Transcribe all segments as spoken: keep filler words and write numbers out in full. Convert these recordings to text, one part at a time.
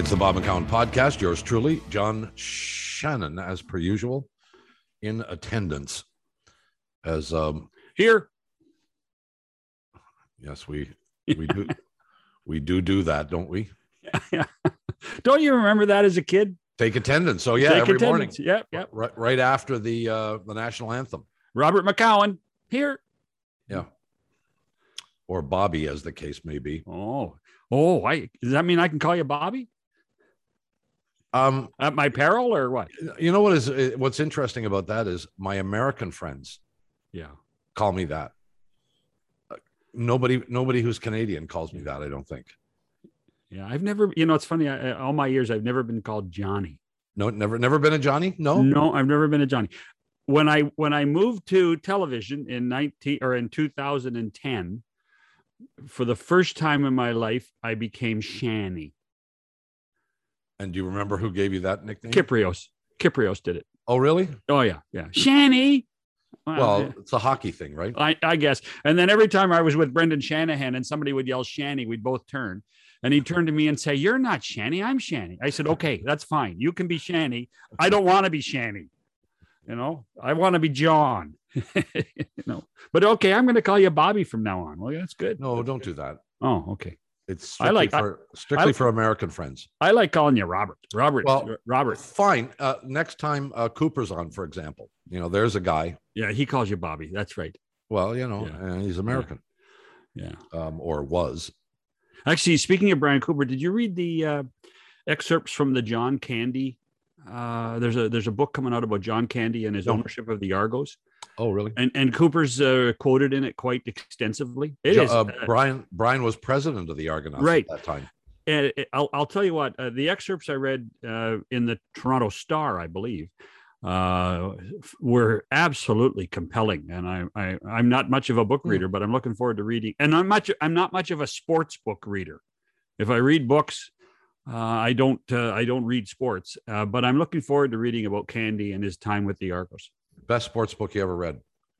It's the Bob McCown Podcast. Yours truly, John Shannon, as per usual, in attendance. As um, here, yes, we we do we do do that, don't we? Yeah. Don't you remember that as a kid? Take attendance. So yeah, Take every attendance. morning. Yep, yep. Right, right after the uh, the national anthem. Robert McCowan here. Yeah. Or Bobby, as the case may be. Oh, oh, I does that mean I can call you Bobby? Um, At my peril, or what? You know what is what's interesting about that is my American friends, Yeah, call me that. Uh, nobody, nobody who's Canadian calls me that. I don't think. Yeah, I've never. You know, it's funny. I, all my years, I've never been called Johnny. No, never, never been a Johnny. No, no, I've never been a Johnny. When I when I moved to television in nineteen or in two thousand ten, for the first time in my life, I became Shanny. And do you remember who gave you that nickname? Kiprios. Kiprios did it. Oh, really? Oh, yeah. Yeah. Shanny. Well, it's a hockey thing, right? I, I guess. And then every time I was with Brendan Shanahan and somebody would yell Shanny, we'd both turn. And he'd turn to me and say, "You're not Shanny. I'm Shanny." I said, "Okay, that's fine. You can be Shanny. I don't want to be Shanny. You know, I want to be John." You know, but okay, I'm going to call you Bobby from now on. Well, that's good. No, that's don't good. do that. Oh, okay. It's strictly I like for strictly I, for American friends. I like calling you Robert. Robert. Well, Robert. Fine. Uh, next time uh, Cooper's on, for example, you know, there's a guy. Yeah, he calls you Bobby. That's right. Well, you know, yeah. uh, he's American. Yeah. Um, or was. Actually, speaking of Brian Cooper, did you read the uh, excerpts from the John Candy? Uh, there's a there's a book coming out about John Candy and his no. ownership of the Argos. Oh, really? And and Cooper's uh, quoted in it quite extensively. It jo- is uh, uh, Brian. Brian was president of the Argonauts right. at that time. And it, I'll I'll tell you what. Uh, the excerpts I read uh, in the Toronto Star, I believe, uh, were absolutely compelling. And I, I I'm not much of a book reader, mm. but I'm looking forward to reading. And I'm much I'm not much of a sports book reader. If I read books, uh, I don't uh, I don't read sports. Uh, but I'm looking forward to reading about Candy and his time with the Argos. Best sports book you ever read?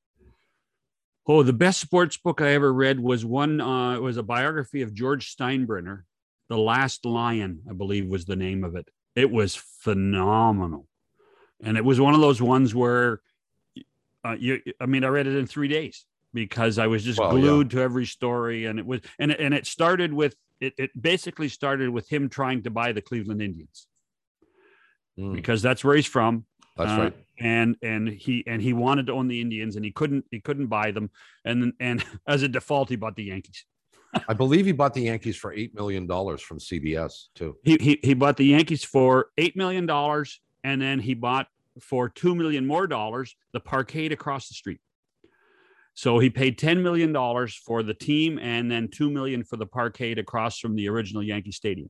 Oh, the best sports book I ever read was one. Uh, it was a biography of George Steinbrenner. The Last Lion, I believe, was the name of it. It was phenomenal, and it was one of those ones where, uh, you. I mean, I read it in three days because I was just well, glued yeah. to every story, and it was and and it started with it. It basically started with him trying to buy the Cleveland Indians mm. because that's where he's from. That's uh, right. And and he and he wanted to own the Indians, and he couldn't he couldn't buy them, and and as a default, he bought the Yankees. I believe he bought the Yankees for eight million dollars from C B S too. He he he bought the Yankees for eight million dollars, and then he bought for two million more dollars the parkade across the street. So he paid ten million dollars for the team, and then two million for the parkade across from the original Yankee Stadium.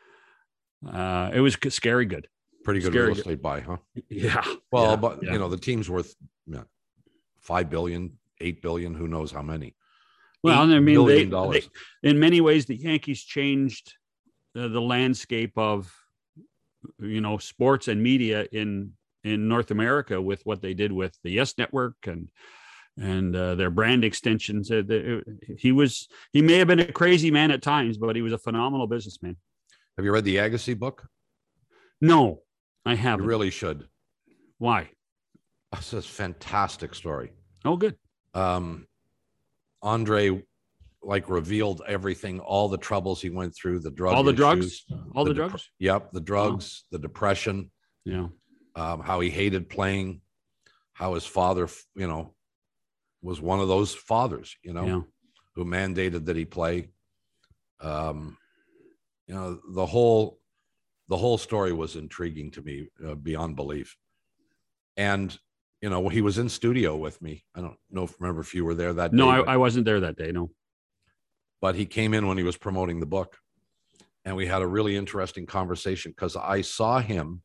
Uh, it was scary good. Pretty good Scary real good. estate buy, huh? Yeah. Well, yeah, but yeah. you know, the team's worth yeah, five billion, eight billion, who knows how many. Well, I mean, they, dollars. they, in many ways, the Yankees changed uh, the landscape of, you know, sports and media in in North America with what they did with the Yes Network and and uh, their brand extensions. Uh, the, he was he may have been a crazy man at times, but he was a phenomenal businessman. Have you read the Agassi book? No, I haven't. You really should. Why? It's a fantastic story. Oh, good. Um, Andre, like, revealed everything, all the troubles he went through, the drug all the issues, drugs, all the, the drugs. Dep- yep, the drugs, oh. the depression. Yeah. Um, how he hated playing, how his father, you know, was one of those fathers, you know, yeah. who mandated that he play. Um, you know, the whole. The whole story was intriguing to me uh, beyond belief. And, you know, he was in studio with me. I don't know if remember if you were there that no, day. No, but, I, I wasn't there that day. No. But he came in when he was promoting the book. And we had a really interesting conversation because I saw him.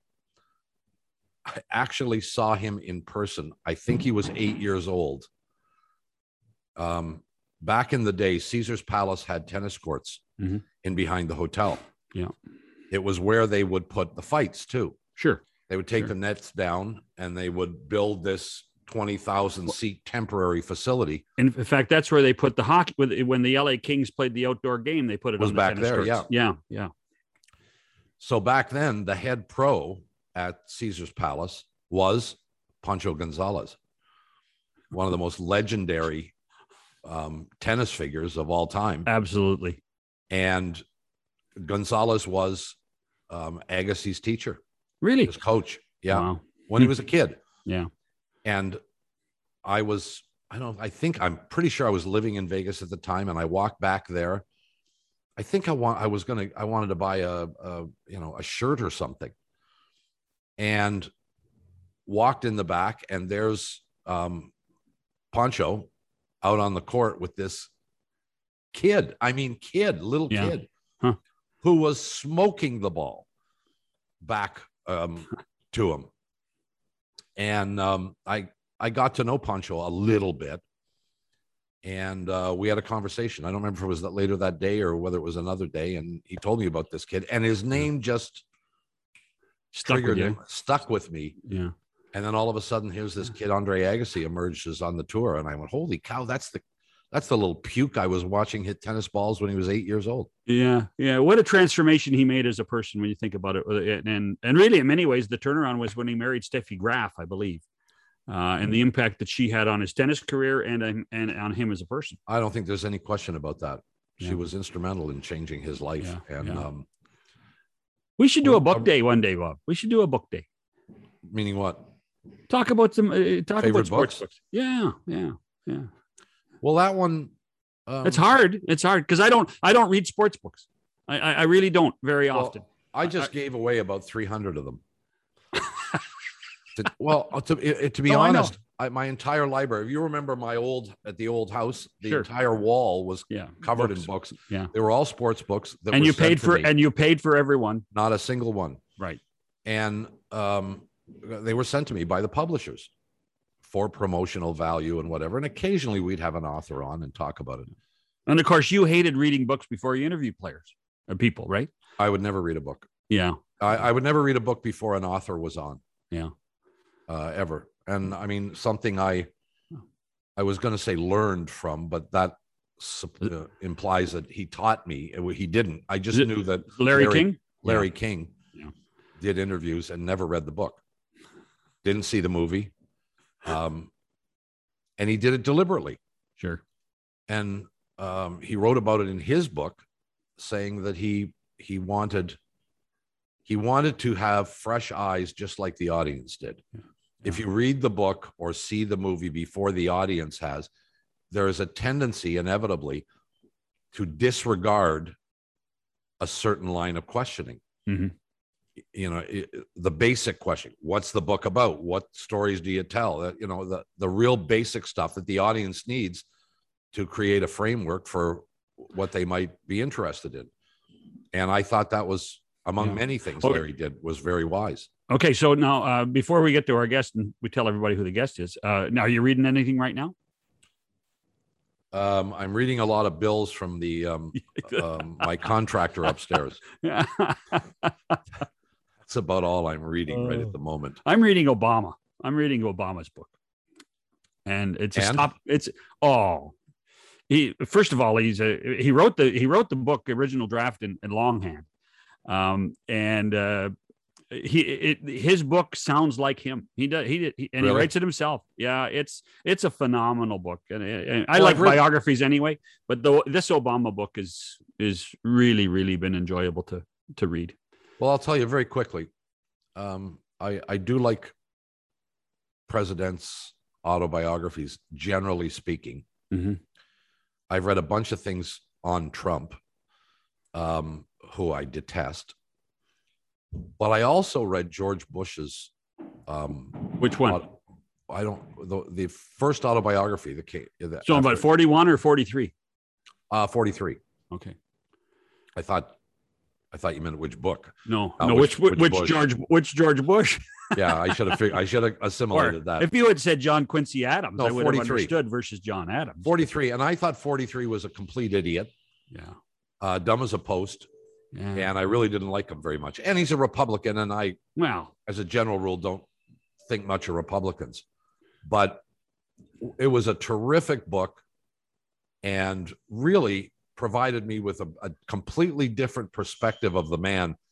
I actually saw him in person. I think he was eight years old. Um, back in the day, Caesar's Palace had tennis courts mm-hmm. in behind the hotel. Yeah. It was where they would put the fights too. Sure. They would take sure. the nets down and they would build this twenty thousand seat temporary facility. In fact, that's where they put the hockey when the L A Kings played the outdoor game. They put it, it was on back the there. courts. Yeah. Yeah. Yeah. So back then, the head pro at Caesar's Palace was Pancho Gonzalez, one of the most legendary um, tennis figures of all time. Absolutely. And Gonzalez was um, Agassi's teacher. Really? His coach. Yeah. Wow. When he was a kid. Yeah. And I was, I don't, I think I'm pretty sure I was living in Vegas at the time, and I walked back there. I think I want, I was going to, I wanted to buy a, a, you know, a shirt or something, and walked in the back, and there's um, Pancho out on the court with this kid. I mean, kid, little Yeah. kid, huh. who was smoking the ball back um, to him. And um, I, I got to know Pancho a little bit, and uh, we had a conversation. I don't remember if it was that later that day or whether it was another day. And he told me about this kid, and his name just Stuck with triggered you. him, stuck with me. Yeah. And then all of a sudden, here's this kid, Andre Agassi, emerges on the tour, and I went, "Holy cow! That's the, that's the little puke I was watching hit tennis balls when he was eight years old." Yeah, yeah. What a transformation he made as a person when you think about it. And and really, in many ways, the turnaround was when he married Steffi Graf, I believe, uh, and the impact that she had on his tennis career and and on him as a person. I don't think there's any question about that. She Yeah. was instrumental in changing his life. Yeah, And yeah. um, We should do a Well, book um, day one day, Bob. We should do a book day. meaning what? Talk about some. Uh, talk Favorite about sports books? books. Yeah, yeah, yeah. Well, that one. Um, It's hard. It's hard because I don't. I don't read sports books. I I, I really don't very Well, often. I just I- gave away about three hundred of them. To- well, uh, to, it- to be Oh, I know. honest, I, my entire library, if you remember my old, at the old house, the Sure. entire wall was Yeah, covered books. in books. Yeah. They were all sports books. That And were you sent paid to for me. and you paid for everyone. Not a single one. Right. And um, they were sent to me by the publishers for promotional value and whatever. And occasionally we'd have an author on and talk about it. And of course, you hated reading books before you interview players or people, right? I would never read a book. Yeah. I, I would never read a book before an author was on. Yeah. Uh, ever. And I mean, something I, I was going to say learned from, but that sup- uh, implies that he taught me. It, he didn't. I just Is it knew that Larry, King. Larry Yeah. King Yeah. did interviews and never read the book. Didn't see the movie. Um, and he did it deliberately. Sure. And um, he wrote about it in his book, saying that he he wanted he wanted to have fresh eyes, just like the audience did. Yeah. If you read the book or see the movie before the audience has, there is a tendency, inevitably, to disregard a certain line of questioning. Mhm. You know, it, the basic question: what's the book about? What stories do you tell? That, you know, the the real basic stuff that the audience needs to create a framework for what they might be interested in. And I thought that was, among Yeah. many things Okay. Larry did, was very wise. Okay. So now, uh, before we get to our guest and we tell everybody who the guest is, uh, now are you reading anything right now? Um, I'm reading a lot of bills from the um, um, my contractor upstairs. That's about all I'm reading right at the moment. I'm reading Obama. I'm reading Obama's book, and it's a And? stop. It's oh, he first of all he's a he wrote the he wrote the book original draft in, in longhand, um, and uh, he it, his book sounds like him. He does he, he and Really? he writes it himself. Yeah, it's it's a phenomenal book, and, and I Well, like I've read- biographies anyway. But the, this Obama book is is really really been enjoyable to to read. Well, I'll tell you very quickly. Um, I, I do like presidents' autobiographies, generally speaking. Mhm. I've read a bunch of things on Trump, um, who I detest. But I also read George Bush's. Um, Which one? aut- I don't. The, the first autobiography. The, ca- the So about after- forty-one or forty-three. uh, forty-three. Okay. I thought. I thought you meant which book. No, Uh, no. which- Which which which, Bush? George? Which George Bush? Yeah, I should have. Fig- I should have Or assimilated that. if you had said John Quincy Adams, No, I would have forty-three. understood versus John Adams. forty-three, and I thought forty-three was a complete idiot, Yeah. uh, dumb as a post, Yeah. and I really didn't like him very much. And he's a Republican, and I, Well, as a general rule, don't think much of Republicans. But it was a terrific book, and really provided me with a, a completely different perspective of the man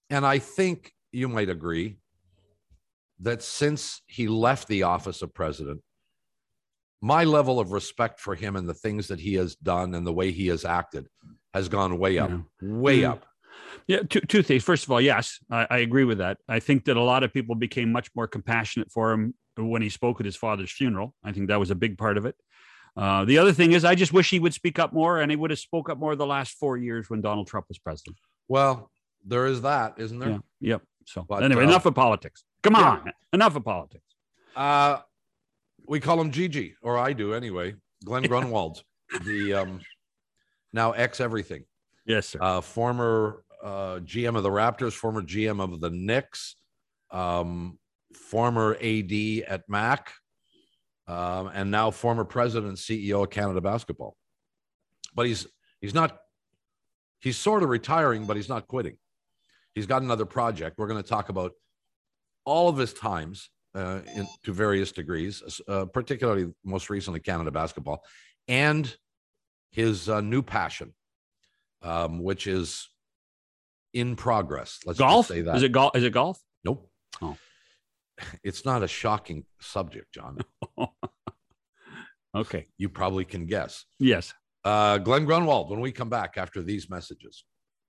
And I think you might agree that since he left the office of president, my level of respect for him and the things that he has done and the way he has acted has gone way up, Yeah. way Mm. up. Yeah, two, two things. First of all, yes, I, I agree with that. I think that a lot of people became much more compassionate for him when he spoke at his father's funeral. I think that was a big part of it. Uh, the other thing is, I just wish he would speak up more, and he would have spoke up more the last four years when Donald Trump was president. Well, there is that, isn't there? Yeah. Yep. So But, anyway, uh, enough of politics. Come yeah. on, enough of politics. Uh, we call him Gigi, or I do anyway. Glenn Grunwald, the um, now ex everything. Yes, sir. Uh, former uh, G M of the Raptors, former G M of the Knicks, um, former A D at Mac, um, and now former president and C E O of Canada Basketball. But he's he's not he's sort of retiring, but he's not quitting. He's got another project. We're going to talk about all of his times uh, in, to various degrees, uh, particularly most recently Canada Basketball, and his uh, new passion, um, which is in progress. Let's Golf? just say that. Is it golf? Is it golf? Nope. Oh. It's not a shocking subject, John. Okay. You probably can guess. Yes. Uh, Glenn Grunwald, when we come back after these messages.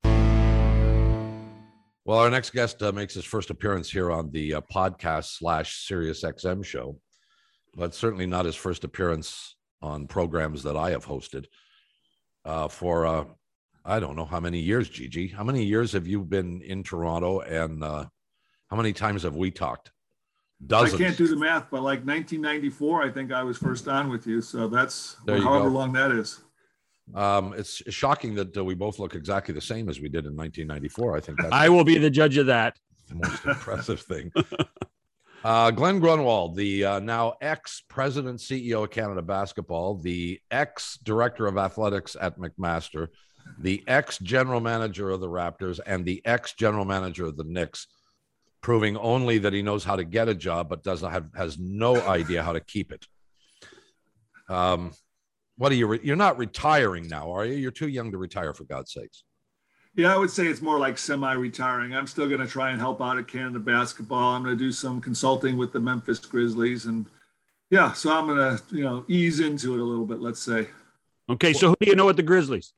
Well, our next guest uh, makes his first appearance here on the uh, podcast slash Sirius X M show, but certainly not his first appearance on programs that I have hosted uh, for, uh, I don't know how many years, Gigi. How many years have you been in Toronto, and uh, how many times have we talked? Dozens. I can't do the math, but like nineteen ninety-four, I think I was first on with you. So that's There you however go. long that is. Um, it's shocking that uh, we both look exactly the same as we did in nineteen ninety-four. I think that's I will be the judge of that. the most impressive thing. Uh, Glenn Grunwald, the uh, now ex-president, C E O of Canada Basketball, the ex-director of athletics at McMaster, the ex-general manager of the Raptors, and the ex-general manager of the Knicks, proving only that he knows how to get a job, but doesn't have has no idea how to keep it. Um, what are you? Re- you're not retiring now, are you? You're too young to retire, for God's sakes. Yeah, I would say it's more like semi-retiring. I'm still going to try and help out at Canada Basketball. I'm going to do some consulting with the Memphis Grizzlies, and yeah, so I'm going to you know ease into it a little bit. Let's say Okay. So who do you know at the Grizzlies?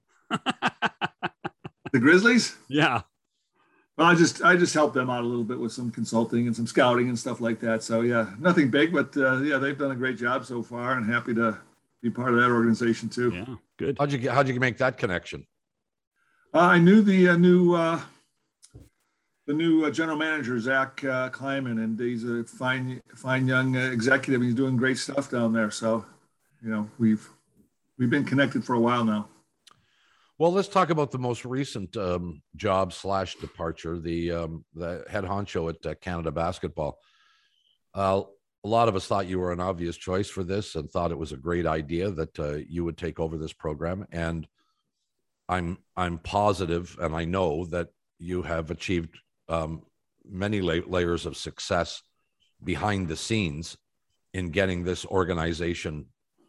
the Grizzlies. Yeah. Well, I just I just help them out a little bit with some consulting and some scouting and stuff like that. So yeah, nothing big, but uh, yeah, they've done a great job so far, and happy to be part of that organization too. Yeah. Good. How'd you get? How'd you make that connection? Uh, I knew the uh, new uh, the new uh, general manager, Zach uh, Kleiman, and he's a fine fine young uh, executive. He's doing great stuff down there. So, you know, we've we've been connected for a while now. Well, let's talk about the most recent um, job slash departure, the um, the head honcho at uh, Canada Basketball. Uh, a lot of us thought you were an obvious choice for this and thought it was a great idea that uh, you would take over this program. And I'm I'm positive, and I know that you have achieved um, many la- layers of success behind the scenes in getting this organization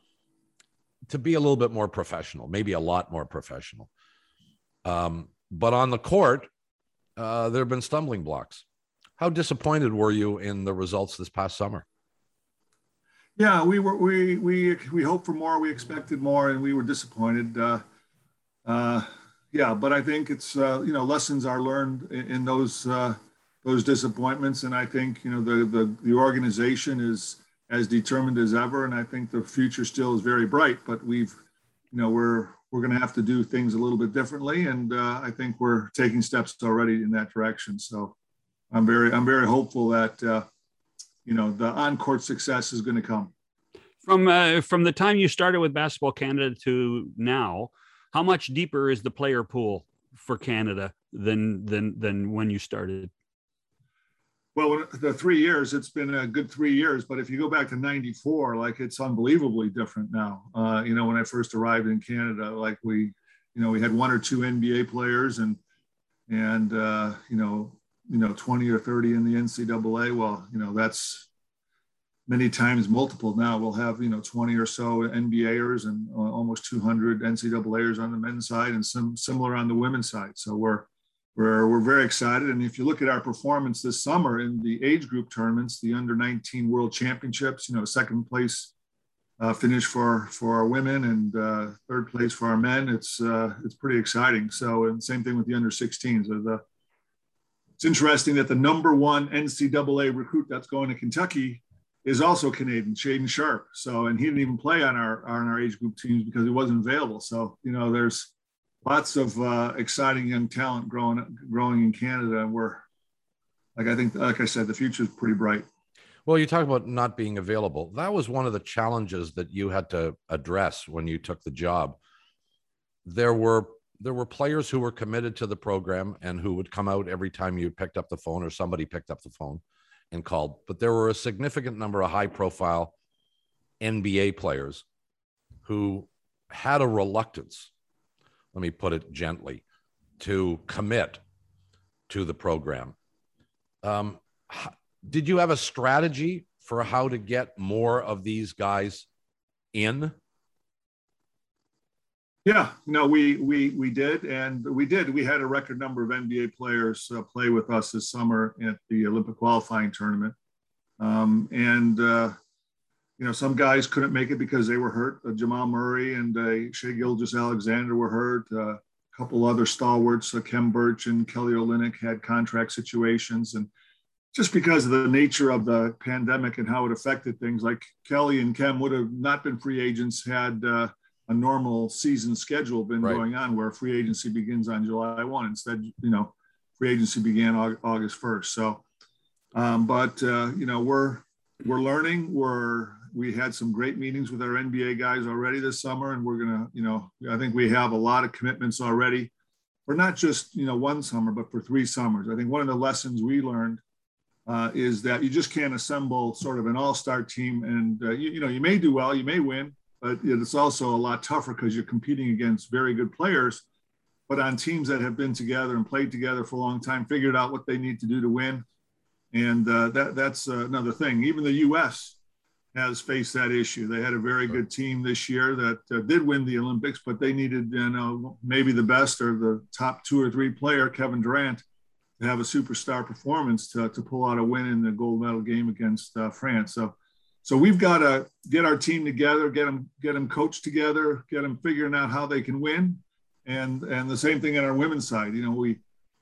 to be a little bit more professional, maybe a lot more professional. Um, but on the court, uh, there have been stumbling blocks. How disappointed were you in the results this past summer? Yeah, we were we we we hoped for more, we expected more, and we were disappointed. Uh, uh, yeah, but I think it's uh, you know lessons are learned in, in those uh, those disappointments, and I think you know the the the organization is as determined as ever, and I think the future still is very bright. But we've, you know, we're we're going to have to do things a little bit differently, and uh, I think we're taking steps already in that direction. So, I'm very I'm very hopeful that uh, you know the on-court success is going to come. From uh, from the time you started with Basketball Canada to now, how much deeper is the player pool for Canada than than than when you started? Well, the three years, it's been a good three years. But if you go back to ninety-four, like it's unbelievably different now. Uh, you know, when I first arrived in Canada, like we, you know, we had one or two N B A players and, and uh, you know, you know, twenty or thirty in the N C double A. Well, you know, that's many times multiple now. We'll have, you know, twenty or so N B A'ers and almost two hundred N C double A'ers on the men's side and some similar on the women's side. So we're, we're, we're very excited. And if you look at our performance this summer in the age group tournaments, the under nineteen World Championships, you know, second place uh, finish for, for our women and uh, third place for our men, it's, uh, it's pretty exciting. So, and same thing with the under sixteens. So the, it's interesting that the number one N C double A recruit that's going to Kentucky is also Canadian, Shaden Sharp. So, and he didn't even play on our, on our age group teams because he wasn't available. So, you know, there's lots of uh, exciting young talent growing, growing in Canada. And we're, like, I think, like I said, the future is pretty bright. Well, you talk about not being available. That was one of the challenges that you had to address when you took the job. There were there were players who were committed to the program and who would come out every time you picked up the phone or somebody picked up the phone and called. But there were a significant number of high-profile N B A players who had a reluctance, let me put it gently, to commit to the program. Um, did you have a strategy for how to get more of these guys in? Yeah, no, we we we did, and we did. We had a record number of N B A players uh, play with us this summer at the Olympic qualifying tournament, um, and uh, you know, some guys couldn't make it because they were hurt. Uh, Jamal Murray and uh, Shai Gilgeous-Alexander were hurt. Uh, a couple other stalwarts, uh, Kem Birch and Kelly Olynyk, had contract situations, and just because of the nature of the pandemic and how it affected things, like Kelly and Kem would have not been free agents had uh, a normal season schedule been right. going on, where free agency begins on July first. Instead, you know, free agency began August first. So, um, but uh, you know, we're we're learning. We're we had some great meetings with our N B A guys already this summer, and we're gonna, you know, I think we have a lot of commitments already for not just, you know, one summer, but for three summers. I think one of the lessons we learned uh, is that you just can't assemble sort of an all-star team, and uh, you, you know, you may do well, you may win, but it's also a lot tougher because you're competing against very good players, but on teams that have been together and played together for a long time, figured out what they need to do to win. And uh, that that's uh, another thing. Even the U S has faced that issue. They had a very good team this year that uh, did win the Olympics, but they needed, you know, maybe the best or the top two or three player, Kevin Durant, to have a superstar performance to, to pull out a win in the gold medal game against uh, France. So, so we've got to get our team together, get them, get them coached together, get them figuring out how they can win. And, and the same thing on our women's side. You know, we,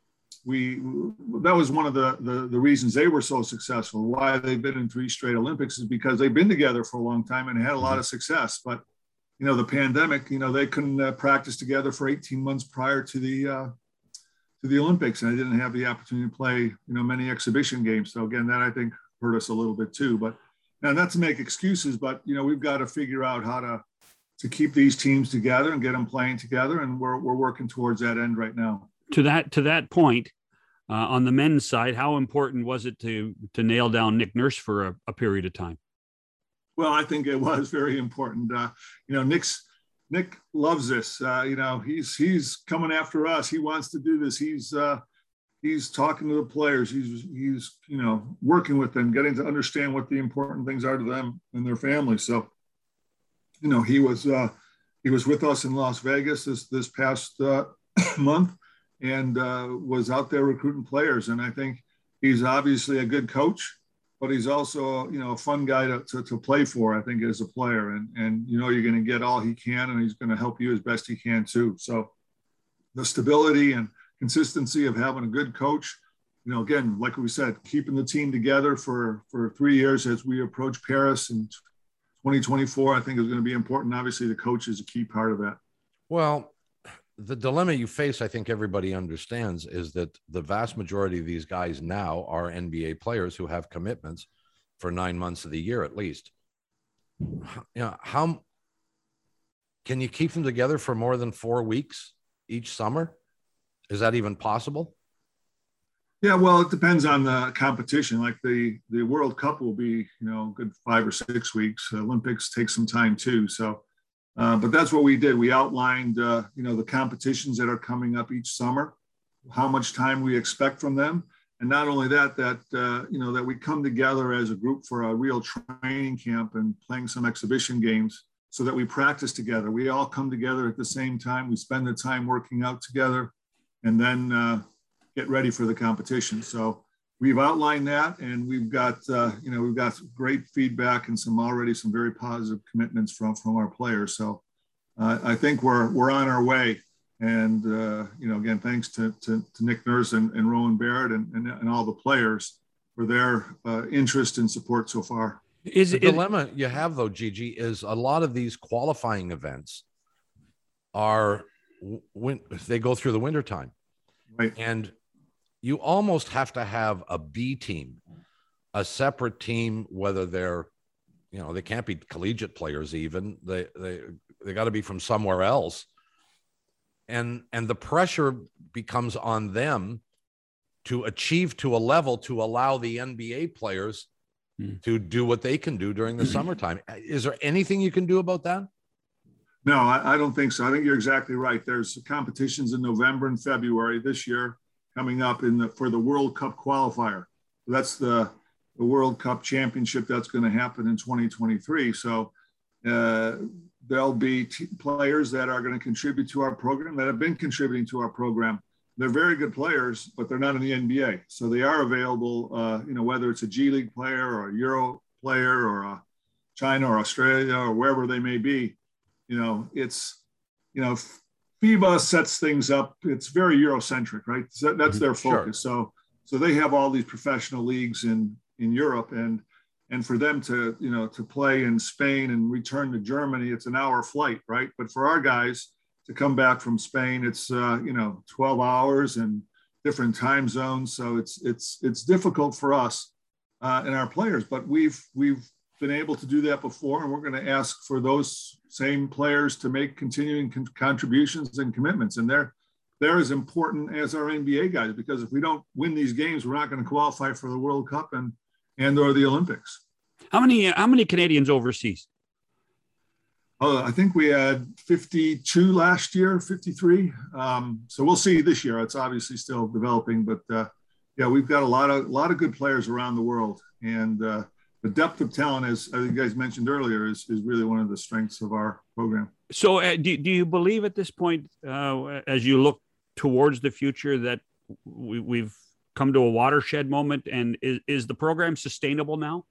we, that was one of the, the, the reasons they were so successful. Why they've been in three straight Olympics is because they've been together for a long time and had a lot of success. But, you know, the pandemic, you know, they couldn't uh, practice together for eighteen months prior to the, uh, to the Olympics. And they didn't have the opportunity to play, you know, many exhibition games. So again, that I think hurt us a little bit too, but now not to make excuses, but, you know, we've got to figure out how to, to keep these teams together and get them playing together. And we're, we're working towards that end right now. To that, to that point, uh, on the men's side, how important was it to, to nail down Nick Nurse for a, a period of time? Well, I think it was very important. Uh, you know, Nick's, Nick loves this. Uh, you know, he's, he's coming after us. He wants to do this. He's, uh, he's talking to the players. He's, he's, you know, working with them, getting to understand what the important things are to them and their families. So, you know, he was, uh, he was with us in Las Vegas this, this past uh, month and uh, was out there recruiting players. And I think he's obviously a good coach, but he's also, you know, a fun guy to, to, to play for, I think, as a player. And, and, you know, you're going to get all he can, and he's going to help you as best he can too. So the stability and consistency of having a good coach, you know, again, like we said, keeping the team together for, for three years as we approach Paris in twenty twenty-four, I think is going to be important. Obviously, the coach is a key part of that. Well, the dilemma you face, I think everybody understands, is that the vast majority of these guys now are N B A players who have commitments for nine months of the year at least. You know, how can you keep them together for more than four weeks each summer? Is that even possible? Yeah, well, it depends on the competition. Like the, the World Cup will be, you know, good five or six weeks. Olympics take some time too. So, uh, but that's what we did. We outlined, uh, you know, the competitions that are coming up each summer, how much time we expect from them. And not only that, that, uh, you know, that we come together as a group for a real training camp and playing some exhibition games so that we practice together. We all come together at the same time. We spend the time working out together. And then, uh, get ready for the competition. So we've outlined that, and we've got, uh, you know, we've got great feedback and some already some very positive commitments from, from our players. So uh, I think we're, we're on our way. And, uh, you know, again, thanks to, to, to Nick Nurse and, and Rowan Barrett and, and, and all the players for their uh, interest and support so far. Is the it, dilemma you have, though, Gigi, is a lot of these qualifying events are when they go through the wintertime. Right. And you almost have to have a B team, a separate team, whether they're, you know, they can't be collegiate players even. They they they got to be from somewhere else. And and the pressure becomes on them to achieve to a level to allow the N B A players hmm. to do what they can do during the summertime. Is there anything you can do about that? No, I, I don't think so. I think you're exactly right. There's competitions in November and February this year coming up in the for the World Cup qualifier. That's the, the World Cup championship that's going to happen in twenty twenty-three. So uh, there'll be t- players that are going to contribute to our program that have been contributing to our program. They're very good players, but they're not in the N B A. So they are available, uh, you know, whether it's a G League player or a Euro player or a China or Australia or wherever they may be. You know, it's, you know, FIBA sets things up. It's very Eurocentric, right? So that's their focus. Sure. So, so they have all these professional leagues in, in Europe, and, and for them to, you know, to play in Spain and return to Germany, it's an hour flight, right? But for our guys to come back from Spain, it's, uh, you know, twelve hours and different time zones. So it's, it's, it's difficult for us uh, and our players, but we've, we've been able to do that before. And we're going to ask for those same players to make continuing con- contributions and commitments. And they're, they're as important as our N B A guys, because if we don't win these games, we're not going to qualify for the World Cup and, and or the Olympics. How many, how many Canadians overseas? Oh, I think we had fifty-two last year, fifty-three. Um, so we'll see this year. It's obviously still developing, but uh, yeah, we've got a lot of, a lot of good players around the world. And uh, the depth of talent, as you guys mentioned earlier, is, is really one of the strengths of our program. So uh, do, do you believe at this point, uh, as you look towards the future, that we, we've come to a watershed moment, and is, is the program sustainable now?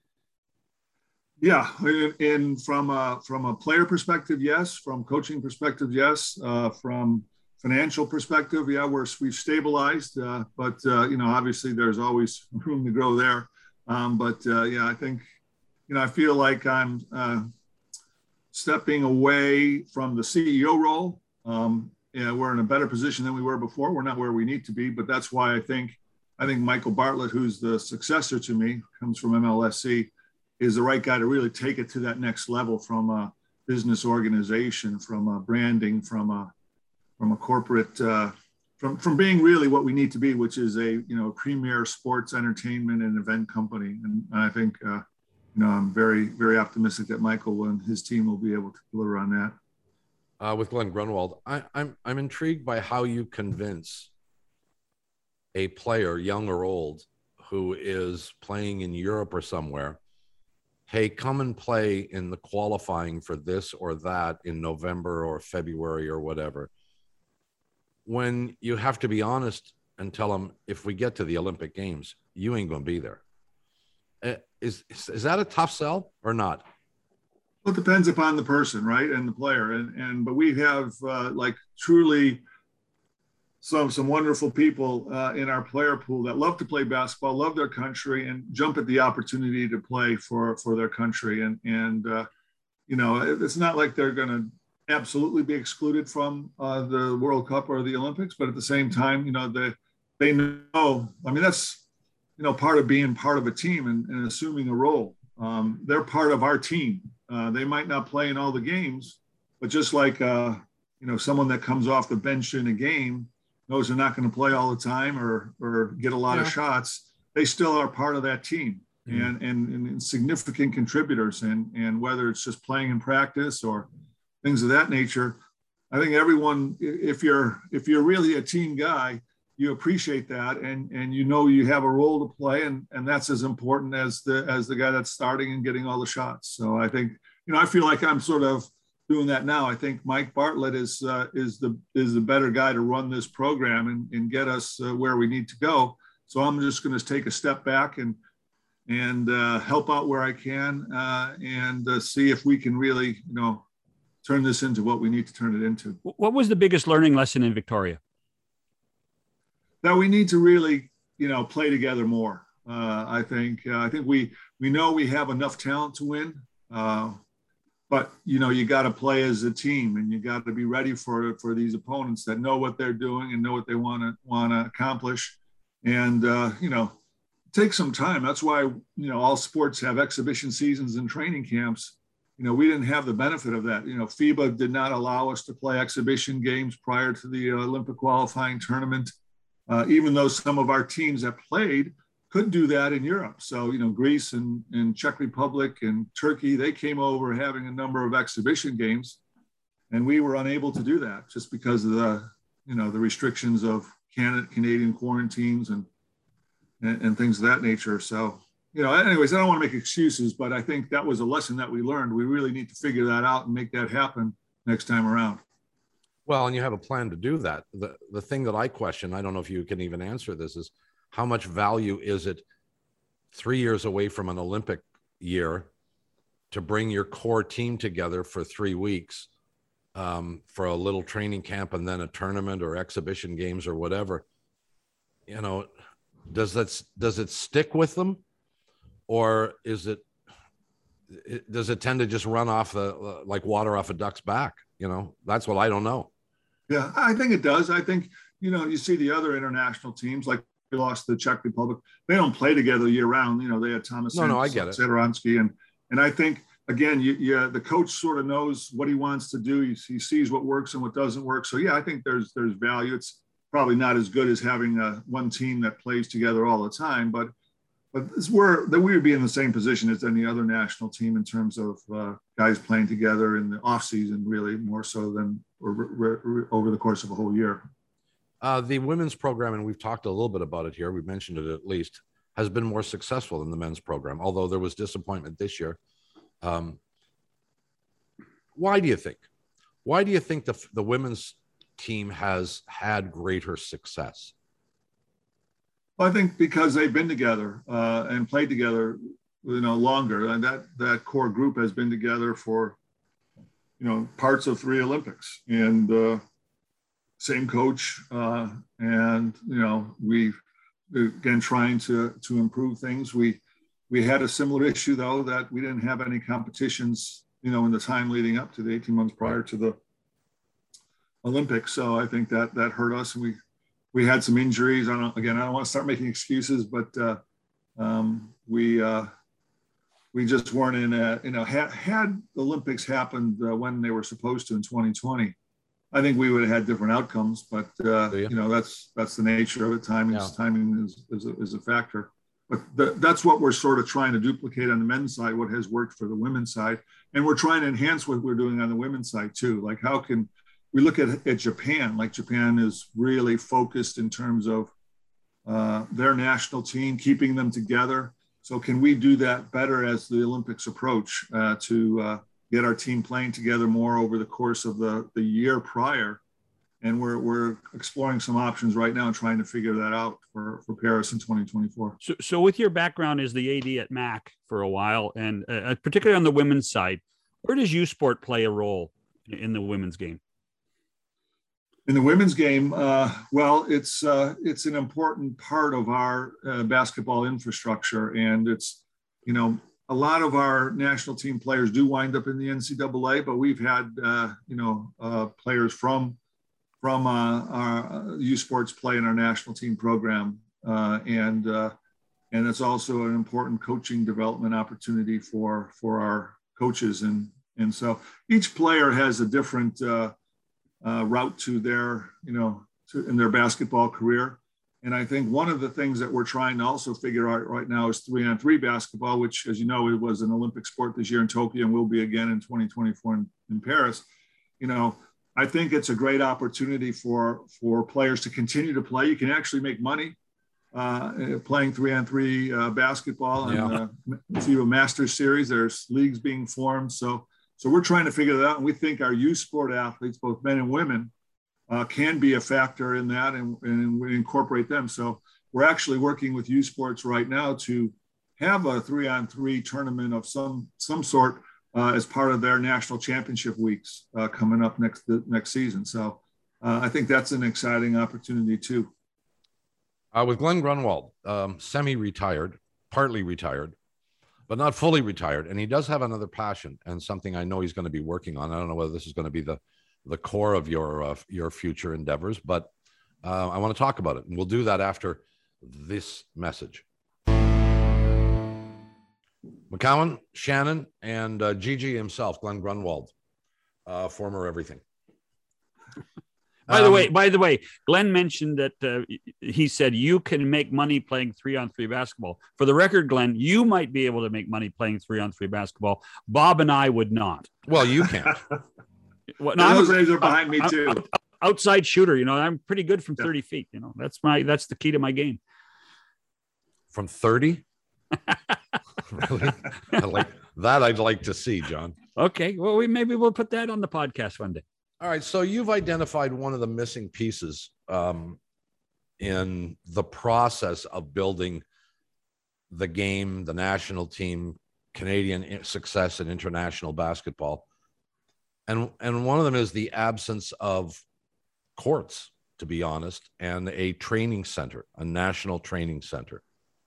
Yeah, and from a, from a player perspective, yes. From coaching perspective, yes. Uh, from financial perspective, yeah, we're we've stabilized, uh, but uh, you know, obviously, there's always room to grow there. Um, but uh, yeah, I think, you know, I feel like I'm uh, stepping away from the C E O role. Um, yeah, we're in a better position than we were before. We're not where we need to be, but that's why I think I think Michael Bartlett, who's the successor to me, comes from M L S C, is the right guy to really take it to that next level from a business organization, from a branding, from a from a corporate, uh, from from being really what we need to be, which is a you know premier sports entertainment and event company. And I think uh, you know I'm very very optimistic that Michael and his team will be able to deliver on that. Uh, with Glenn Grunwald, I, I'm I'm intrigued by how you convince a player, young or old, who is playing in Europe or somewhere, hey, come and play in the qualifying for this or that in November or February or whatever. When you have to be honest and tell them, if we get to the Olympic Games, you ain't going to be there. Uh, is, is that a tough sell or not? Well, it depends upon the person, right, and the player. And, and but we have uh, like truly some some wonderful people uh, in our player pool that love to play basketball, love their country, and jump at the opportunity to play for for their country. And and uh, you know, it's not like they're going to absolutely be excluded from uh, the World Cup or the Olympics, but at the same time, you know, they they know. I mean, that's you know part of being part of a team and, and assuming a role. Um, they're part of our team. Uh, they might not play in all the games, but just like uh, you know, someone that comes off the bench in a game knows they're not going to play all the time or or get a lot yeah. of shots, they still are part of that team mm-hmm. and, and and significant contributors. And and whether it's just playing in practice or things of that nature, I think everyone, if you're if you're really a team guy, you appreciate that and and you know you have a role to play, and and that's as important as the as the guy that's starting and getting all the shots. So I think you know I feel like I'm sort of doing that now. I think Mike Bartlett is uh, is the is the better guy to run this program and, and get us uh, where we need to go. So I'm just going to take a step back and and uh, help out where I can uh, and uh, see if we can really, you know, turn this into what we need to turn it into. What was the biggest learning lesson in Victoria? That we need to really, you know, play together more. Uh, I think uh, I think we we know we have enough talent to win. Uh, But, you know, you got to play as a team, and you got to be ready for for these opponents that know what they're doing and know what they want to want to accomplish. And, uh, you know, take some time. That's why, you know, all sports have exhibition seasons and training camps. You know, we didn't have the benefit of that. You know, FIBA did not allow us to play exhibition games prior to the Olympic qualifying tournament, uh, even though some of our teams that played could do that in Europe. So, you know, Greece and, and Czech Republic and Turkey, they came over having a number of exhibition games, and we were unable to do that just because of the, you know, the restrictions of Canada, Canadian quarantines and, and, and things of that nature. So, you know, anyways, I don't want to make excuses, but I think that was a lesson that we learned. We really need to figure that out and make that happen next time around. Well, and you have a plan to do that. The, the thing that I question, I don't know if you can even answer this, is how much value is it three years away from an Olympic year to bring your core team together for three weeks um, for a little training camp and then a tournament or exhibition games or whatever? You know, does that, does it stick with them, or is it, it does it tend to just run off the, like water off a duck's back? You know, that's what I don't know. Yeah, I think it does. I think, you know, you see the other international teams, like we lost the Czech Republic. They don't play together year round. You know, they had Thomas no, no, I get it. Sadoronsky. And, and I think, again, you, you, the coach sort of knows what he wants to do. He, he sees what works and what doesn't work. So, yeah, I think there's there's value. It's probably not as good as having a, one team that plays together all the time. But but we're, that we would be in the same position as any other national team in terms of uh, guys playing together in the offseason, really, more so than or, over the course of a whole year. Uh, the women's program, and we've talked a little bit about it here, we've mentioned it at least, has been more successful than the men's program, although there was disappointment this year. Um, why do you think? Why do you think the, the women's team has had greater success? Well, I think because they've been together uh, and played together, you know, longer, and that, that core group has been together for, you know, parts of three Olympics, and uh, same coach, uh, and you know, we've again trying to to improve things. We we had a similar issue though, that we didn't have any competitions, you know, in the time leading up to the eighteen months prior to the Olympics. So I think that that hurt us. We we had some injuries. I don't again I don't want to start making excuses, but uh, um, we uh, we just weren't in a, you know, had had the Olympics happened uh, when they were supposed to in twenty twenty. I think we would have had different outcomes, but uh, you? you know, that's that's the nature of it. Timing, yeah. timing is is a, is a factor. But the, that's what we're sort of trying to duplicate on the men's side, what has worked for the women's side, and we're trying to enhance what we're doing on the women's side too. Like, how can we look at at Japan? Like, Japan is really focused in terms of uh, their national team, keeping them together. So, can we do that better as the Olympics approach uh, to uh, get our team playing together more over the course of the, the year prior? And we're we're exploring some options right now and trying to figure that out for, for Paris in twenty twenty-four. So, so with your background as the A D at M A C for a while, and uh, particularly on the women's side, where does U Sport play a role in the women's game? In the women's game, uh, well, it's uh, it's an important part of our uh, basketball infrastructure, and it's, you know, a lot of our national team players do wind up in the N C double A, but we've had, uh, you know, uh, players from from uh, our U Sports play in our national team program. Uh, and uh, and it's also an important coaching development opportunity for, for our coaches. And, and so each player has a different uh, uh, route to their, you know, to, in their basketball career. And I think one of the things that we're trying to also figure out right now is three on three basketball, which, as you know, it was an Olympic sport this year in Tokyo and will be again in twenty twenty-four in, in Paris. You know, I think it's a great opportunity for, for players to continue to play. You can actually make money uh, playing three on three uh, basketball. And yeah. uh, FIBA Masters Series, there's leagues being formed. So, So we're trying to figure that out. And we think our youth sport athletes, both men and women, uh, can be a factor in that, and, and we incorporate them. So we're actually working with youth sports right now to have a three on three tournament of some, some sort uh, as part of their national championship weeks uh, coming up next, next season. So uh, I think that's an exciting opportunity too. Uh, with Glenn Grunwald, um, semi-retired, partly retired, but not fully retired. And he does have another passion and something I know he's going to be working on. I don't know whether this is going to be the, the core of your, uh, your future endeavors, but uh, I want to talk about it. And we'll do that after this message. McCowan, Shannon, and uh, Gigi himself, Glenn Grunwald, uh, former everything. By the um, way, by the way, Glenn mentioned that uh, he said you can make money playing three on three basketball. For the record, Glenn, you might be able to make money playing three on three basketball. Bob and I would not. Well, you can't. Well, no, those a, names are behind me too. I'm, I'm outside shooter, you know, I'm pretty good from thirty feet. You know, that's my that's the key to my game. From thirty? Really? I like that. I'd like to see, John. Okay, well, we maybe we'll put that on the podcast one day. All right. So you've identified one of the missing pieces um, in the process of building the game, the national team, Canadian success in international basketball. And, and one of them is the absence of courts, to be honest, and a training center, a national training center.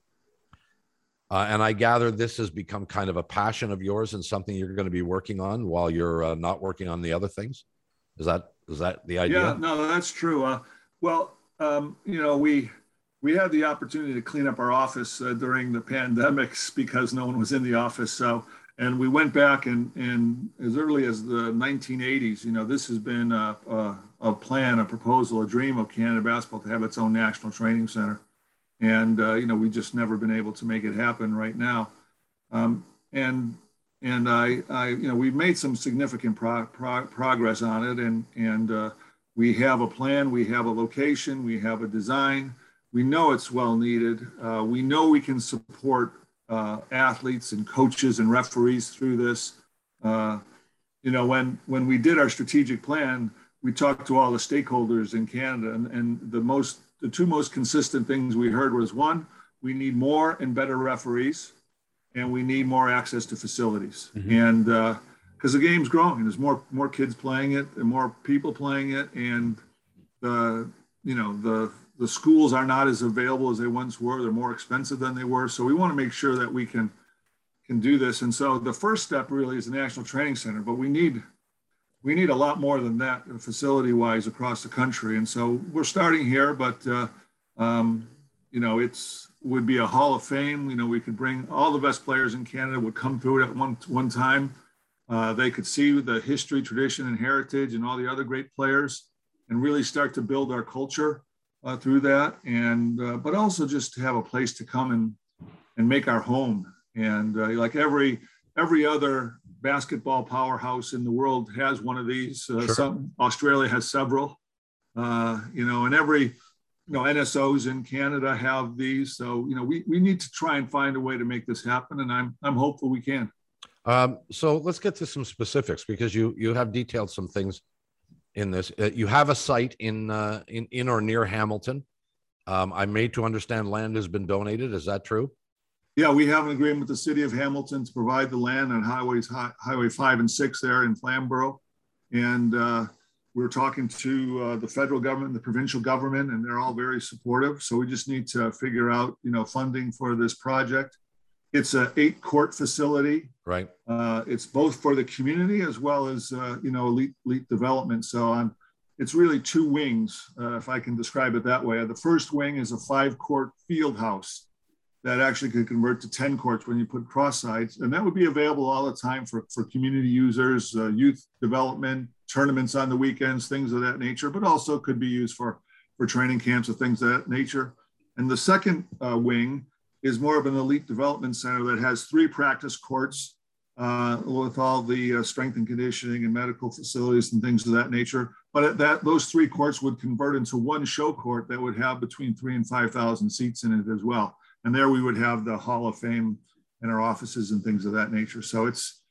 Uh, and I gather this has become kind of a passion of yours and something you're going to be working on while you're uh, not working on the other things. Is that is that the idea? Yeah, no, that's true. Uh, well, um, you know, we we had the opportunity to clean up our office uh, during the pandemics because no one was in the office. So, and we went back and and as early as the nineteen eighties, you know, this has been a, a, a plan, a proposal, a dream of Canada basketball to have its own national training center. And, uh, you know, we just never been able to make it happen right now. Um, and And I, I, you know, we've made some significant pro, pro, progress on it, and and uh, we have a plan, we have a location, we have a design. We know it's well needed. Uh, we know we can support uh, athletes and coaches and referees through this. Uh, you know, when when we did our strategic plan, we talked to all the stakeholders in Canada, and, and the most, the two most consistent things we heard was, one, we need more and better referees, and we need more access to facilities. Mm-hmm. And because uh, the game's growing, there's more more kids playing it, and more people playing it, and the you know the the schools are not as available as they once were. They're more expensive than they were. So we want to make sure that we can can do this. And so the first step really is the National Training Center, but we need we need a lot more than that facility-wise across the country. And so we're starting here, but uh, um, you know it's would be a Hall of Fame. You know, we could bring all the best players in Canada would come through it at one one time. Uh, they could see the history, tradition, and heritage, and all the other great players, and really start to build our culture uh, through that. And uh, but also just to have a place to come and and make our home. And uh, like every every other basketball powerhouse in the world has one of these. Uh, sure. Some Australia has several. Uh, you know, and every you know, N S Os in Canada have these. So, you know, we, we need to try and find a way to make this happen. And I'm, I'm hopeful we can. Um, so let's get to some specifics, because you, you have detailed some things in this. Uh, you have a site in, uh, in, in or near Hamilton. Um, I'm made to understand land has been donated. Is that true? Yeah, we have an agreement with the city of Hamilton to provide the land on highways, high, highway five and six there in Flamborough. And, uh, we're talking to uh, the federal government and the provincial government, and they're all very supportive. So we just need to figure out, you know, funding for this project. It's a eight court facility. Right. Uh, it's both for the community as well as, uh, you know, elite, elite development. So on, it's really two wings, uh, if I can describe it that way. The first wing is a five court field house that actually could convert to ten courts when you put cross sides. And that would be available all the time for, for community users, uh, youth development, tournaments on the weekends, things of that nature, but also could be used for, for training camps or things of that nature. And the second uh, wing is more of an elite development center that has three practice courts uh, with all the uh, strength and conditioning and medical facilities and things of that nature. But at that, those three courts would convert into one show court that would have between three and five thousand seats in it as well. And there we would have the Hall of Fame in our offices and things of that nature. So it's,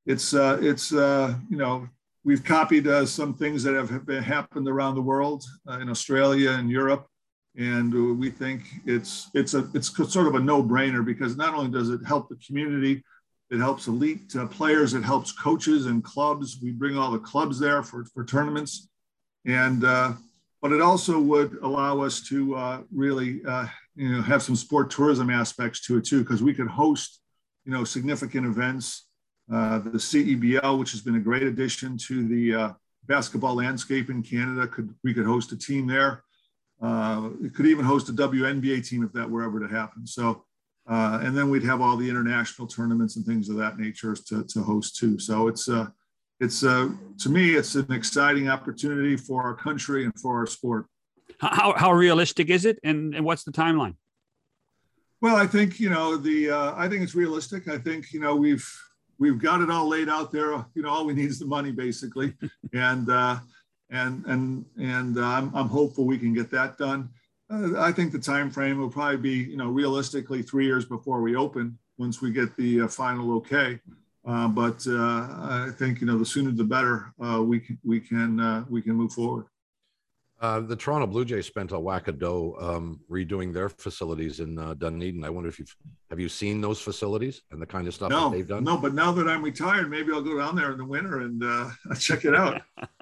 it's uh, it's uh, you know, we've copied uh, some things that have been, happened around the world uh, in Australia and Europe, and uh, we think it's it's a it's sort of a no-brainer, because not only does it help the community, it helps elite uh, players, it helps coaches and clubs. We bring all the clubs there for, for tournaments, and uh, but it also would allow us to uh, really uh, you know, have some sport tourism aspects to it too, because we could host, you know, significant events. Uh, the C E B L, which has been a great addition to the uh, basketball landscape in Canada, could we could host a team there. Uh, it could even host a W N B A team if that were ever to happen. So, uh, and then we'd have all the international tournaments and things of that nature to, to host too. So it's uh, it's uh, to me, it's an exciting opportunity for our country and for our sport. How how realistic is it, and, and what's the timeline? Well, I think you know the uh, I think it's realistic. I think you know we've We've got it all laid out there. You know, all we need is the money, basically, and uh, and and and uh, I'm I'm hopeful we can get that done. Uh, I think the time frame will probably be, you know, realistically three years before we open, once we get the uh, final okay. Uh, but uh, I think you know the sooner the better. Uh, we can we can uh, we can move forward. Uh, the Toronto Blue Jays spent a whack a dough um, redoing their facilities in uh, Dunedin. I wonder if you've have you seen those facilities and the kind of stuff no, that they've done? No, but now that I'm retired, maybe I'll go down there in the winter and uh, check it out.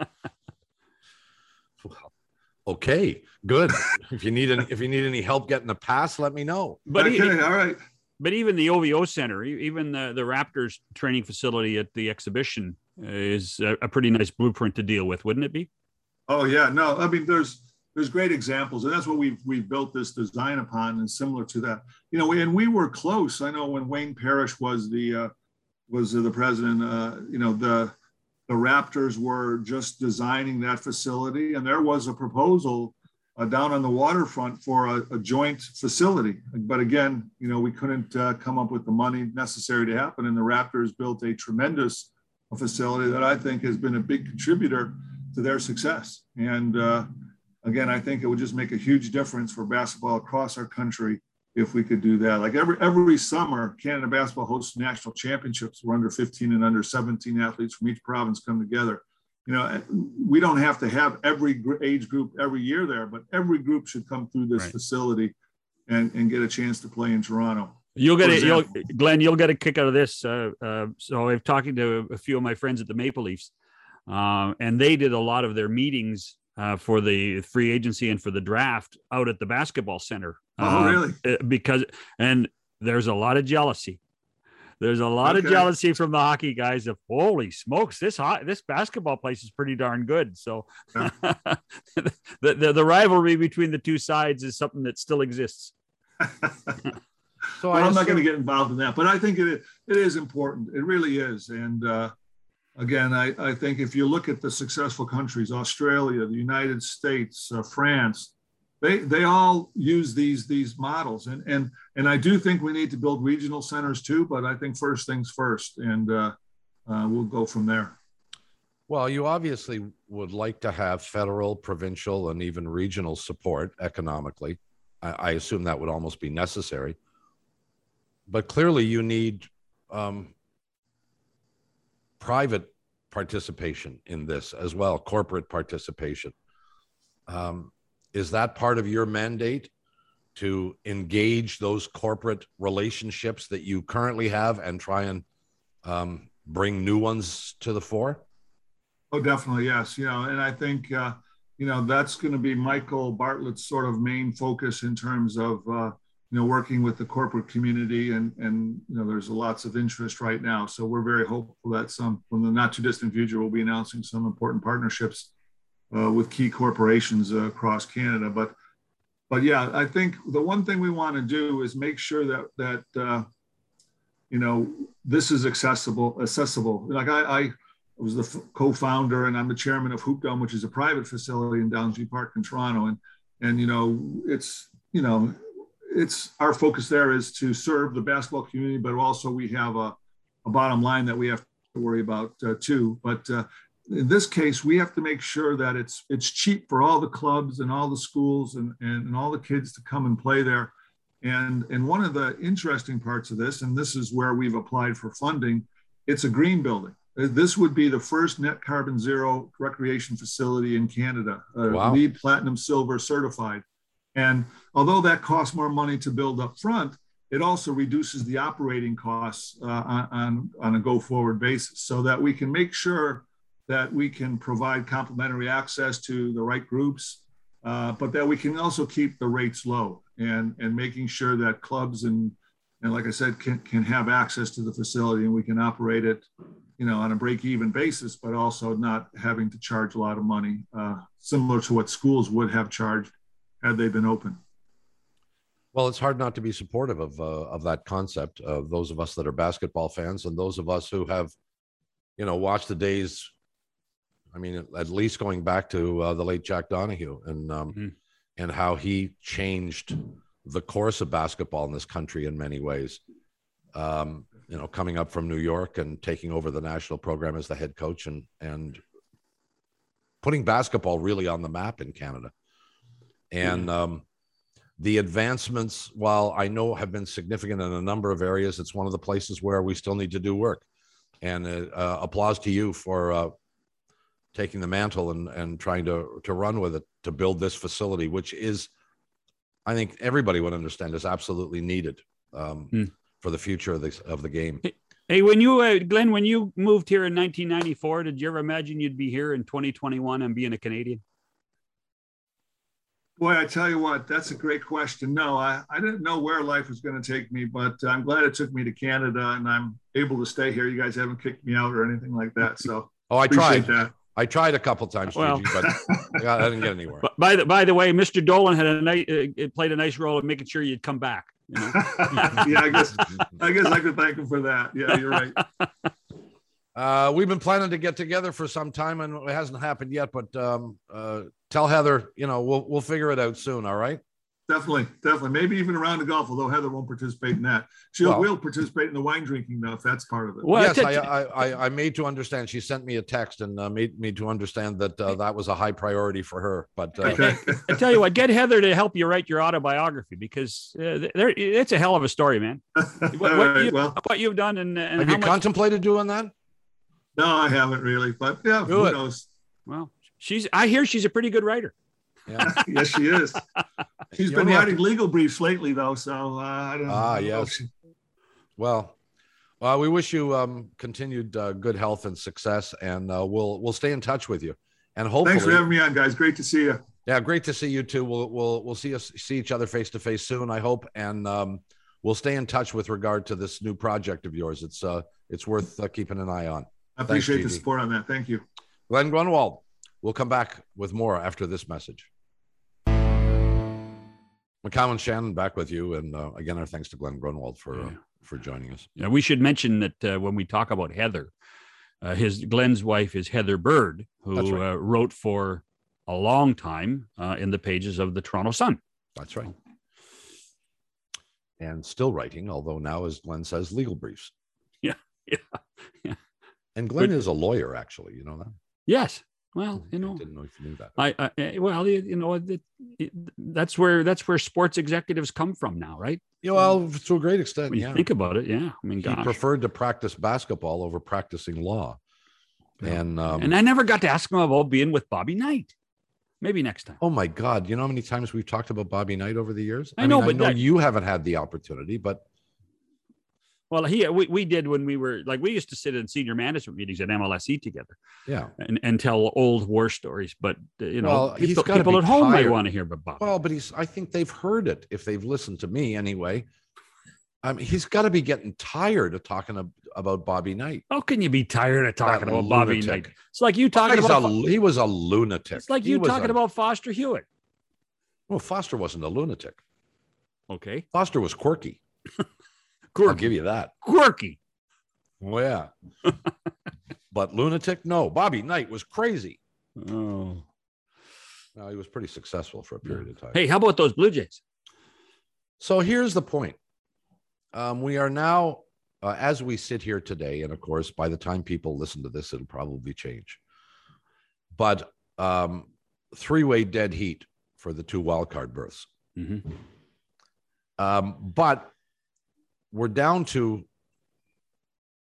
Well, okay, good. if you need any, if you need any help getting a pass, let me know. But okay, he, all right. But even the O V O Center, even the, the Raptors training facility at the exhibition is a, a pretty nice blueprint to deal with, wouldn't it be? Oh yeah, no, I mean there's there's great examples, and that's what we've we've built this design upon, and similar to that, you know, and we were close. I know when Wayne Parrish was the uh, was the president, uh, you know, the the Raptors were just designing that facility, and there was a proposal uh, down on the waterfront for a, a joint facility, but again, you know, we couldn't uh, come up with the money necessary to happen, and the Raptors built a tremendous facility that I think has been a big contributor to their success. And uh, again, I think it would just make a huge difference for basketball across our country if we could do that. Like every every summer, Canada Basketball hosts national championships where under fifteen and under seventeen athletes from each province come together. You know, we don't have to have every age group every year there, but every group should come through this right. facility and, and get a chance to play in Toronto. You'll get it, you'll, Glenn, you'll get a kick out of this. Uh, uh, so I'm talking to a few of my friends at the Maple Leafs. Uh, and they did a lot of their meetings uh, for the free agency and for the draft out at the basketball center. Oh, uh, really? Because, and there's a lot of jealousy. There's a lot okay. of jealousy from the hockey guys of, holy smokes, this hot, this basketball place is pretty darn good. So yeah. the, the, the rivalry between the two sides is something that still exists. So well, I'm not going to get involved in that, but I think it it is important. It really is. And, uh, Again, I, I think if you look at the successful countries, Australia, the United States, uh, France, they they all use these these models. And, and, and I do think we need to build regional centers too, but I think first things first, and uh, uh, we'll go from there. Well, you obviously would like to have federal, provincial, and even regional support economically. I, I assume that would almost be necessary. But clearly you need um, private participation in this as well, corporate participation. Um, is that part of your mandate to engage those corporate relationships that you currently have and try and um, bring new ones to the fore? Oh, definitely, yes. You know, and I think, uh, you know, that's going to be Michael Bartlett's sort of main focus in terms of, uh, you know, working with the corporate community, and, and, you know, there's lots of interest right now. So we're very hopeful that some, from the not too distant future, we'll be announcing some important partnerships uh, with key corporations uh, across Canada. But, but yeah, I think the one thing we want to do is make sure that, that, uh, you know, this is accessible, accessible. Like I, I was the co-founder and I'm the chairman of Hoopdome, which is a private facility in Downsview Park in Toronto. And, and, you know, it's, you know, it's our focus there is to serve the basketball community, but also we have a, a bottom line that we have to worry about uh, too. But uh, in this case, we have to make sure that it's it's cheap for all the clubs and all the schools and, and, and all the kids to come and play there. And, and one of the interesting parts of this, and this is where we've applied for funding, It's a green building. This would be the first net carbon zero recreation facility in Canada, uh, Wow. LEED Platinum Silver certified. And although that costs more money to build up front, it also reduces the operating costs uh, on, on a go-forward basis so that we can make sure that we can provide complimentary access to the right groups, uh, but that we can also keep the rates low and, and making sure that clubs and, and like I said, can, can have access to the facility and we can operate it, you know, on a break-even basis, but also not having to charge a lot of money, uh, similar to what schools would have charged had they been open. Well, it's hard not to be supportive of uh, of that concept. Of those of us that are basketball fans, and those of us who have, you know, watched the days. I mean, at least going back to uh, the late Jack Donahue, and um, mm-hmm. and how he changed the course of basketball in this country in many ways. Um, you know, coming up from New York and taking over the national program as the head coach, and and putting basketball really on the map in Canada. And um, the advancements, while I know have been significant in a number of areas, it's one of the places where we still need to do work. And uh, uh, applause to you for uh, taking the mantle and, and trying to, to run with it, to build this facility, which is, I think everybody would understand, is absolutely needed um, hmm. for the future of the, of the game. Hey, when you, uh, Glenn, when you moved here in nineteen ninety-four, did you ever imagine you'd be here in twenty twenty-one and being a Canadian? Boy, I tell you what, that's a great question. No, I, I didn't know where life was going to take me, but I'm glad it took me to Canada and I'm able to stay here. You guys haven't kicked me out or anything like that. So oh, I tried that. I tried a couple times, well, Gigi, but I didn't get anywhere. But by the by the way, Mister Dolan had a nice, uh, played a nice role in making sure you'd come back. You know? yeah, I guess I guess I could thank him for that. Yeah, you're right. Uh, we've been planning to get together for some time, and it hasn't happened yet. But um, uh, tell Heather, you know, we'll we'll figure it out soon. All right. Definitely, definitely. Maybe even a round of golf, although Heather won't participate in that. She well, will participate in the wine drinking, though, if that's part of it. Well, yes, I, I, I made to understand. She sent me a text and uh, made me to understand that uh, that was a high priority for her. But uh, okay. I tell you what, get Heather to help you write your autobiography, because uh, there, it's a hell of a story, man. What, what, right, you, well, what you've done, and, and have how you much... contemplated doing that? No, I haven't really, but yeah, Do who it. knows? Well, she's. I hear she's a pretty good writer. Yeah. Yes, she is. She's you been writing to... legal briefs lately, though, so uh, I don't know. Ah, yes. She... Well, well, we wish you um, continued uh, good health and success, and uh, we'll we'll stay in touch with you. And hopefully, thanks for having me on, guys. Great to see you. Yeah, great to see you too. We'll we'll we'll see us see each other face to face soon, I hope, and um, we'll stay in touch with regard to this new project of yours. It's uh it's worth uh, keeping an eye on. I appreciate Thanks, the support on that. Thank you, Glenn Grunwald. We'll come back with more after this message. McCowan Shannon back with you, and uh, again, our thanks to Glenn Grunwald for uh, for joining us. Yeah, we should mention that uh, when we talk about Heather, uh, his Glenn's wife is Heather Bird, who right. uh, wrote for a long time uh, in the pages of the Toronto Sun. That's right, and still writing, although now, as Glenn says, legal briefs. Yeah, yeah, yeah. And Glenn but, is a lawyer, actually. You know that? Yes. Well, you know, I didn't know if you knew that. I, I well, you know, it, it, that's where that's where sports executives come from now, right? Yeah, well, to a great extent. When yeah. you think about it, yeah. I mean, he gosh. preferred to practice basketball over practicing law, yeah. and um, and I never got to ask him about being with Bobby Knight. Maybe next time. Oh my God! You know how many times we've talked about Bobby Knight over the years? I, I know, mean, but I know that, you haven't had the opportunity, but. Well, he we, we did when we were like we used to sit in senior management meetings at M L S E together, yeah, and, and tell old war stories. But uh, you know, well, people, people at home tired. may want to hear about Bob. Well, but he's. I think they've heard it if they've listened to me anyway. I mean, he's got to be getting tired of talking ab- about Bobby Knight. How can you be tired of talking that about lunatic. Bobby Knight? It's like you talking he's about. A, he was a lunatic. It's like he you talking a, about Foster Hewitt. Well, Foster wasn't a lunatic. Okay, Foster was quirky. Quirky. I'll give you that. Quirky. Well, yeah. But lunatic? No. Bobby Knight was crazy. Oh. No, he was pretty successful for a period of time. Hey, how about those Blue Jays? So here's the point. Um, we are now, uh, as we sit here today, and of course, by the time people listen to this, it'll probably change. But um, three-way dead heat for the two wildcard berths. Mm-hmm. Um, but we're down to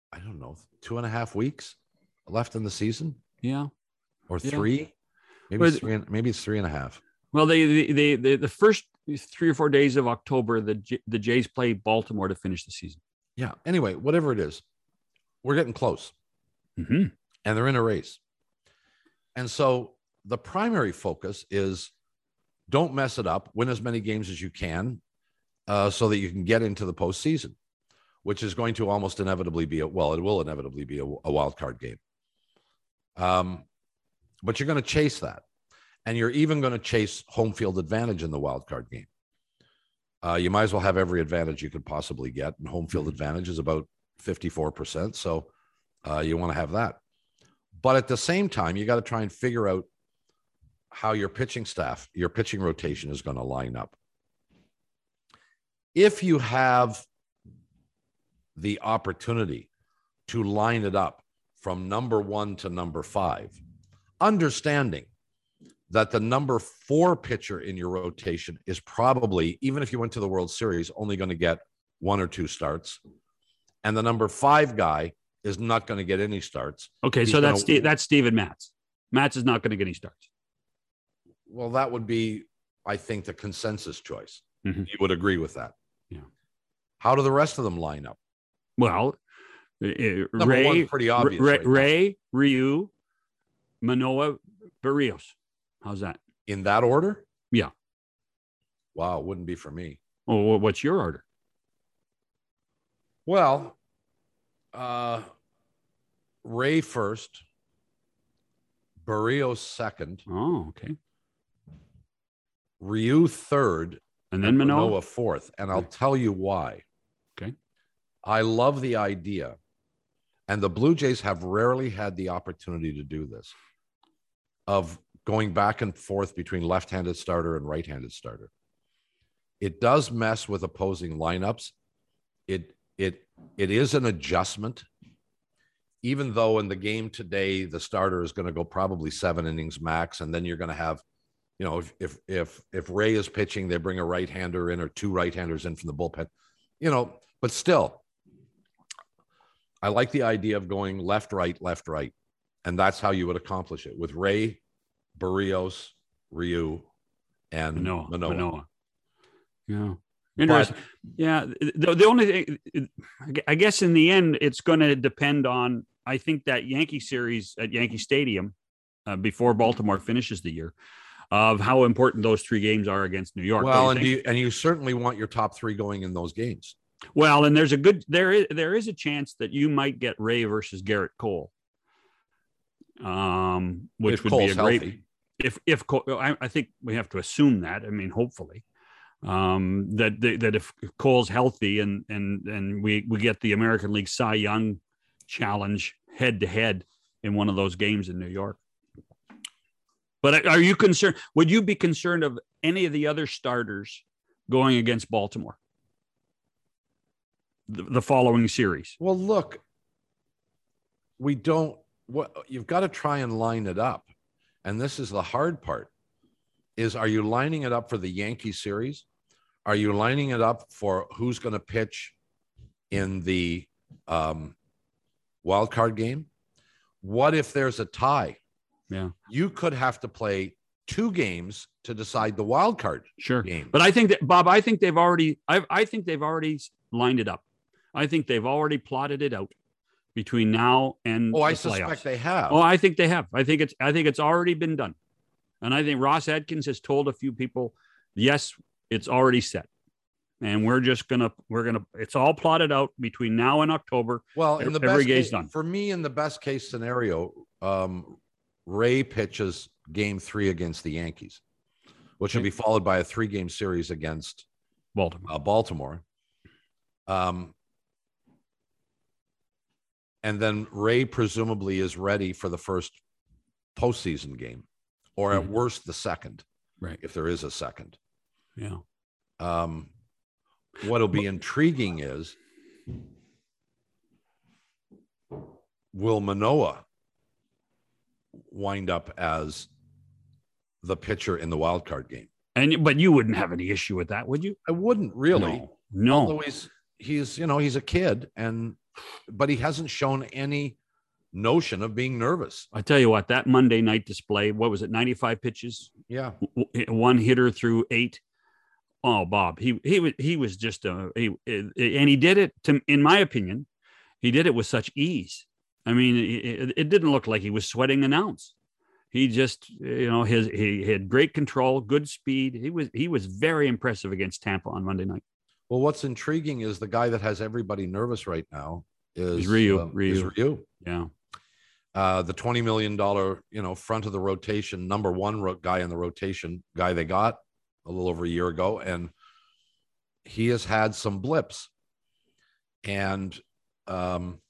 I don't know, two and a half weeks left in the season, Yeah. or Yeah. three, maybe Well, it's three, and- maybe it's three and a half. Well, they, they, they, they the first three or four days of October, the J- the Jays play Baltimore to finish the season. Yeah. Anyway, whatever it is, we're getting close, Mm-hmm. and they're in a race. And so the primary focus is don't mess it up, win as many games as you can, uh, so that you can get into the postseason, which is going to almost inevitably be a, well, it will inevitably be a, a wild card game. Um, but you're going to chase that. And you're even going to chase home field advantage in the wild card game. Uh, you might as well have every advantage you could possibly get. And home field advantage is about fifty-four percent. So uh, you want to have that. But at the same time, you got to try and figure out how your pitching staff, your pitching rotation is going to line up. If you have the opportunity to line it up from number one to number five, understanding that the number four pitcher in your rotation is probably, even if you went to the World Series, only going to get one or two starts. And the number five guy is not going to get any starts. Okay, He's so that's gonna- Steve, that's Steven Matz. Matz is not going to get any starts. Well, that would be, I think, the consensus choice. Mhm. You would agree with that. Yeah. How do the rest of them line up? Well, uh, Number Ray, one, pretty obvious. Ray, right now. Ray, Ryu, Manoah, Barrios. How's that? In that order? Yeah. Wow, it wouldn't be for me. Oh, what's your order? Well, uh, Ray first, Barrios second, Oh, okay. Ryu third, And then Manoah. Manoah fourth. And I'll tell you why. Okay. I love the idea. And the Blue Jays have rarely had the opportunity to do this, of going back and forth between left-handed starter and right-handed starter. It does mess with opposing lineups. It it it is an adjustment, even though in the game today the starter is going to go probably seven innings max, and then you're going to have, you know, if if if if Ray is pitching, they bring a right-hander in or two right-handers in from the bullpen, you know. But still, I like the idea of going left, right, left, right, and that's how you would accomplish it with Ray, Barrios, Ryu, and Manoah. Manoah. Manoah. Yeah. Interesting. yeah. The, the only thing, I guess in the end, it's going to depend on, I think, that Yankee series at Yankee Stadium uh, before Baltimore finishes the year, of how important those three games are against New York. Well, don't and think? you, and you certainly want your top three going in those games. Well, and there's a good, there is, there is a chance that you might get Ray versus Garrett Cole. Um, which If would Cole's be a great, healthy. if, if Cole, I, I think we have to assume that, I mean, hopefully, um, that, that if Cole's healthy and, and, and we, we get the American League Cy Young challenge head to head in one of those games in New York. But are you concerned? Would you be concerned of any of the other starters going against Baltimore the, the following series? Well, look, we don't, what you've got to try and line it up. And this is the hard part, is are you lining it up for the Yankee series? Are you lining it up for who's going to pitch in the um, wild card game? What if there's a tie? Yeah, You could have to play two games to decide the wild card sure. game. But I think that, Bob, I think they've already, I, I think they've already lined it up. I think they've already plotted it out between now and oh, I the suspect playoffs. they have. Oh, I think they have. I think it's, I think it's already been done. And I think Ross Atkins has told a few people, yes, it's already set. And we're just going to, we're going to, it's all plotted out between now and October. Well, in the Every best game's case, done. for me, in the best case scenario, um, Ray pitches game three against the Yankees, which will be followed by a three game series against Baltimore. uh, Baltimore. Um, and then Ray presumably is ready for the first postseason game, or at Mhm. worst, the second, Right. if there is a second. Yeah. Um, what'll be intriguing is, will Manoah wind up as the pitcher in the wild card game? And, but you wouldn't have any issue with that, would you? I wouldn't really. No. No. Although he's, he's, you know, he's a kid, and but he hasn't shown any notion of being nervous. I tell you what, that Monday night display, what was it, ninety-five pitches? Yeah. One hitter through eight. Oh, Bob, he he was he was just a he, and he did it to, in my opinion, he did it with such ease. I mean, it, it didn't look like he was sweating an ounce. He just, you know, his he had great control, good speed. He was he was very impressive against Tampa on Monday night. Well, what's intriguing is the guy that has everybody nervous right now is Ryu. Uh, Ryu. Is Ryu. Yeah. Uh, the twenty million dollars, you know, front of the rotation, number one ro- guy in the rotation, guy they got a little over a year ago. And he has had some blips. And um,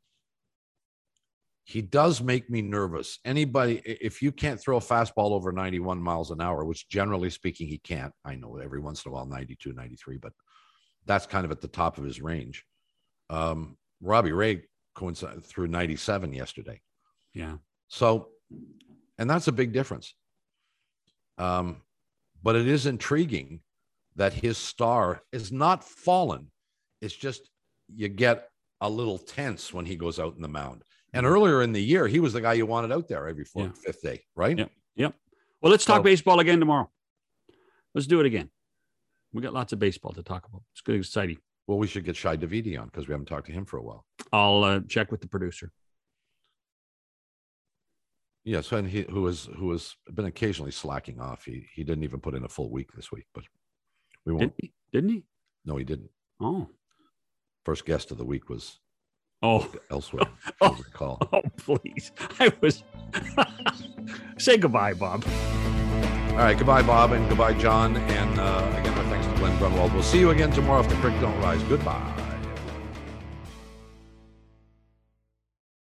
he does make me nervous. Anybody, if you can't throw a fastball over ninety-one miles an hour, which generally speaking, he can't. I know every once in a while, ninety-two, ninety-three, but that's kind of at the top of his range. Um, Robbie Ray coincided through ninety-seven yesterday. Yeah. So, and that's a big difference. Um, but it is intriguing that his star is not fallen. It's just you get a little tense when he goes out in the mound. And earlier in the year, he was the guy you wanted out there every fourth, yeah. fifth day, right? Yep. Yep. Well, let's talk so, baseball again tomorrow. Let's do it again. We got lots of baseball to talk about. It's good, exciting. Well, we should get Shai Davidi on because we haven't talked to him for a while. I'll uh, check with the producer. Yes, and he who has who has been occasionally slacking off. He he didn't even put in a full week this week, but we won't. Didn't he? Didn't he? No, he didn't. Oh. First guest of the week was oh elsewhere. oh, recall. oh, please. I was say goodbye, Bob. All right, goodbye, Bob, and goodbye, John. And uh, again, our thanks to Glenn Grunwald. We'll see you again tomorrow if the creek don't rise. Goodbye.